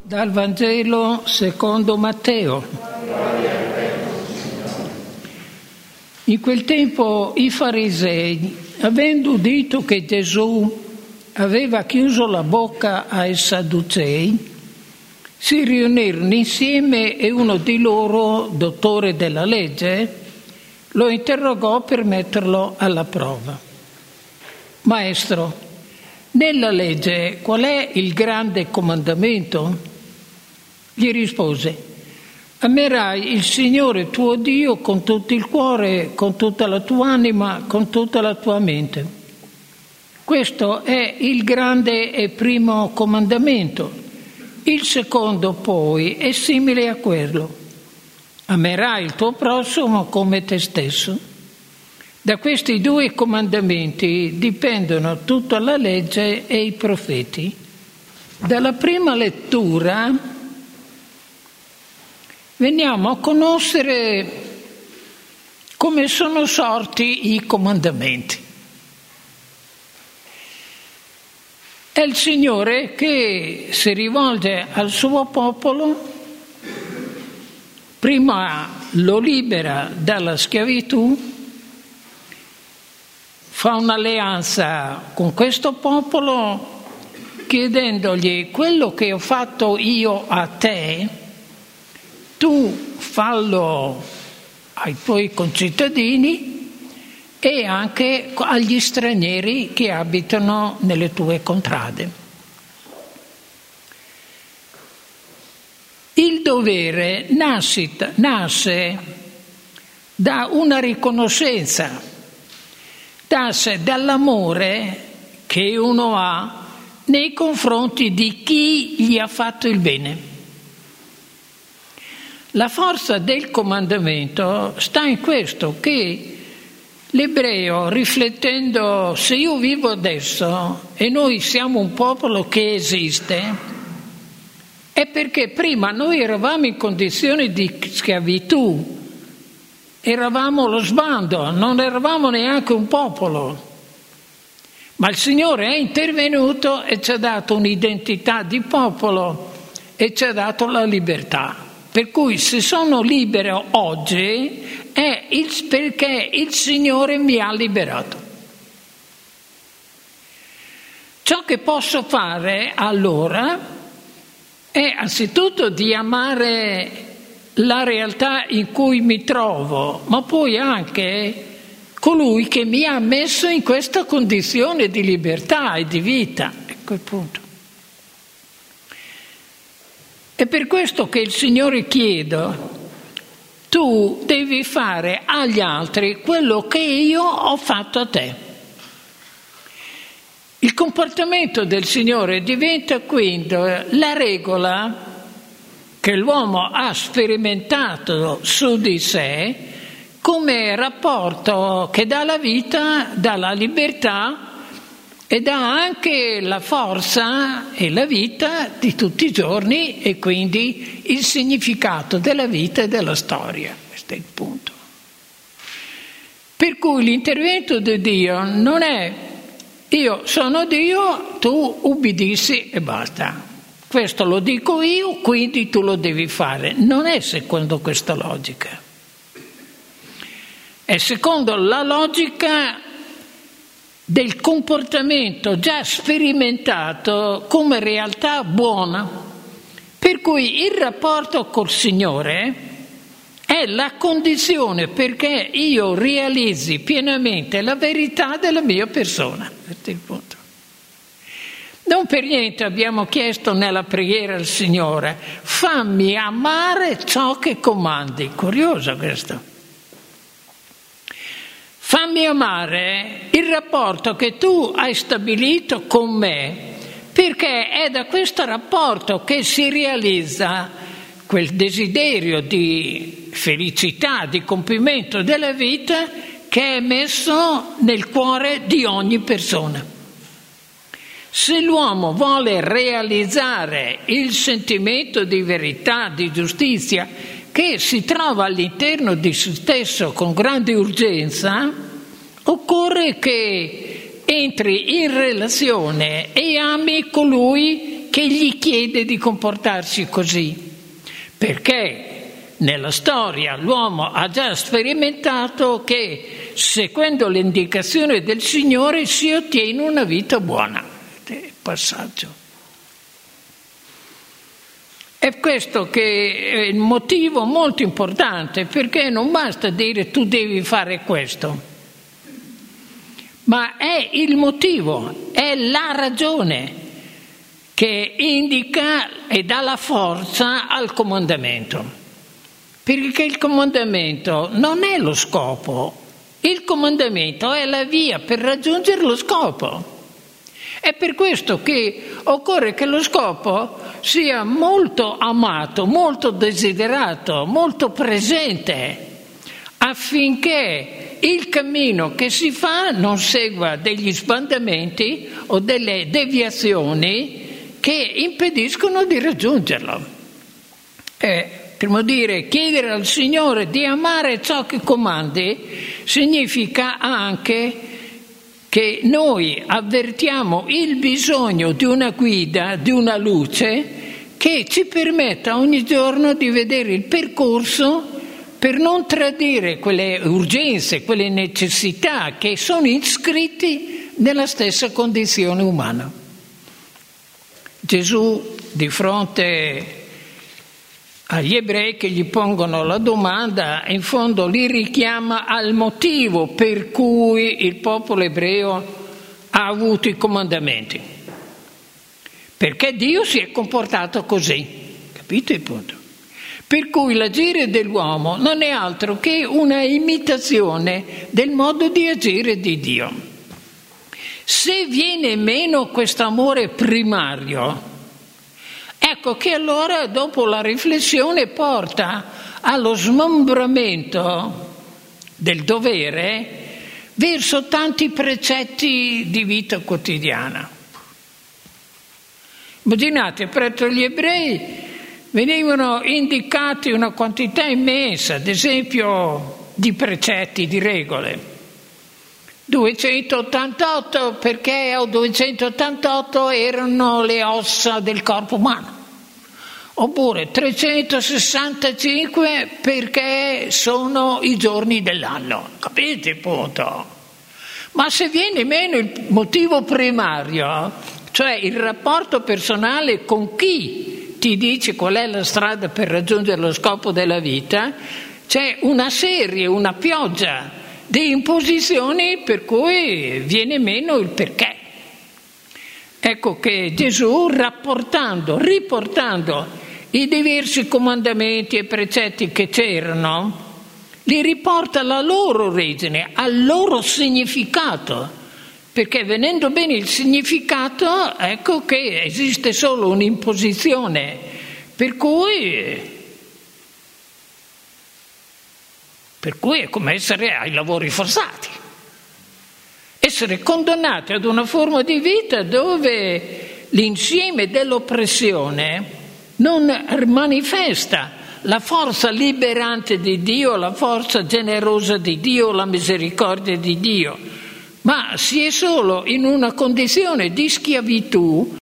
Dal Vangelo secondo Matteo. In quel tempo i farisei, avendo udito che Gesù aveva chiuso la bocca ai Sadducei, si riunirono insieme e uno di loro, dottore della legge, lo interrogò per metterlo alla prova. Maestro, nella legge qual è il grande comandamento? Gli rispose: amerai il Signore tuo Dio con tutto il cuore, con tutta la tua anima, con tutta la tua mente. Questo è il grande e primo comandamento. Il secondo poi è simile a quello: amerai il tuo prossimo come te stesso. Da questi due comandamenti dipendono tutta la legge e i profeti. Dalla prima lettura veniamo a conoscere come sono sorti i comandamenti. È il Signore che si rivolge al suo popolo, prima lo libera dalla schiavitù, fa un'alleanza con questo popolo chiedendogli: quello che ho fatto io a te, tu fallo ai tuoi concittadini e anche agli stranieri che abitano nelle tue contrade. Il dovere nasce da una riconoscenza, nasce dall'amore che uno ha nei confronti di chi gli ha fatto il bene. La forza del comandamento sta in questo, che l'ebreo, riflettendo, se io vivo adesso e noi siamo un popolo che esiste, è perché prima noi eravamo in condizioni di schiavitù, eravamo lo sbando, non eravamo neanche un popolo. Ma il Signore è intervenuto e ci ha dato un'identità di popolo e ci ha dato la libertà. Per cui se sono libero oggi è perché il Signore mi ha liberato. Ciò che posso fare allora è anzitutto di amare la realtà in cui mi trovo, ma poi anche colui che mi ha messo in questa condizione di libertà e di vita. Ecco il punto. È per questo che il Signore chiede: tu devi fare agli altri quello che io ho fatto a te. Il comportamento del Signore diventa quindi la regola che l'uomo ha sperimentato su di sé come rapporto che dà la vita, dà la libertà e dà anche la forza e la vita di tutti i giorni e quindi il significato della vita e della storia. Questo è il punto. Per cui l'intervento di Dio non è: io sono Dio, tu ubbidissi e basta. Questo lo dico io, quindi tu lo devi fare. Non è secondo questa logica. È secondo la logica del comportamento già sperimentato come realtà buona, per cui il rapporto col Signore è la condizione perché io realizzi pienamente la verità della mia persona. Questo è il punto. Non per niente abbiamo chiesto nella preghiera al Signore: fammi amare ciò che comandi. Curioso questo. Fammi amare il rapporto che tu hai stabilito con me, perché è da questo rapporto che si realizza quel desiderio di felicità, di compimento della vita che è messo nel cuore di ogni persona. Se l'uomo vuole realizzare il sentimento di verità, di giustizia, che si trova all'interno di se stesso con grande urgenza, occorre che entri in relazione e ami colui che gli chiede di comportarsi così, perché nella storia l'uomo ha già sperimentato che seguendo le indicazioni del Signore si ottiene una vita buona. Passaggio. È questo che è il motivo molto importante, perché non basta dire tu devi fare questo, ma è il motivo, è la ragione che indica e dà la forza al comandamento. Perché il comandamento non è lo scopo, il comandamento è la via per raggiungere lo scopo. È per questo che occorre che lo scopo sia molto amato, molto desiderato, molto presente, affinché il cammino che si fa non segua degli sbandamenti o delle deviazioni che impediscono di raggiungerlo. Prima di dire, chiedere al Signore di amare ciò che comandi significa anche che noi avvertiamo il bisogno di una guida, di una luce che ci permetta ogni giorno di vedere il percorso per non tradire quelle urgenze, quelle necessità che sono iscritti nella stessa condizione umana. Gesù, di fronte agli ebrei che gli pongono la domanda, in fondo li richiama al motivo per cui il popolo ebreo ha avuto i comandamenti. Perché Dio si è comportato così, capite il punto? Per cui l'agire dell'uomo non è altro che una imitazione del modo di agire di Dio. Se viene meno questo amore primario, ecco che allora dopo la riflessione porta allo smembramento del dovere verso tanti precetti di vita quotidiana. Immaginate, presso gli ebrei venivano indicati una quantità immensa, ad esempio, di precetti, di regole. 288 perché 288 erano le ossa del corpo umano. Oppure 365 perché sono i giorni dell'anno. Capite il punto? Ma se viene meno il motivo primario, cioè il rapporto personale con chi ti dice qual è la strada per raggiungere lo scopo della vita, c'è una serie, una pioggia di imposizioni per cui viene meno il perché. Ecco che Gesù, riportando i diversi comandamenti e precetti che c'erano, li riporta alla loro origine, al loro significato, perché venendo bene il significato, ecco che esiste solo un'imposizione, per cui è come essere ai lavori forzati, essere condannati ad una forma di vita dove l'insieme dell'oppressione non manifesta la forza liberante di Dio, la forza generosa di Dio, la misericordia di Dio, ma si è solo in una condizione di schiavitù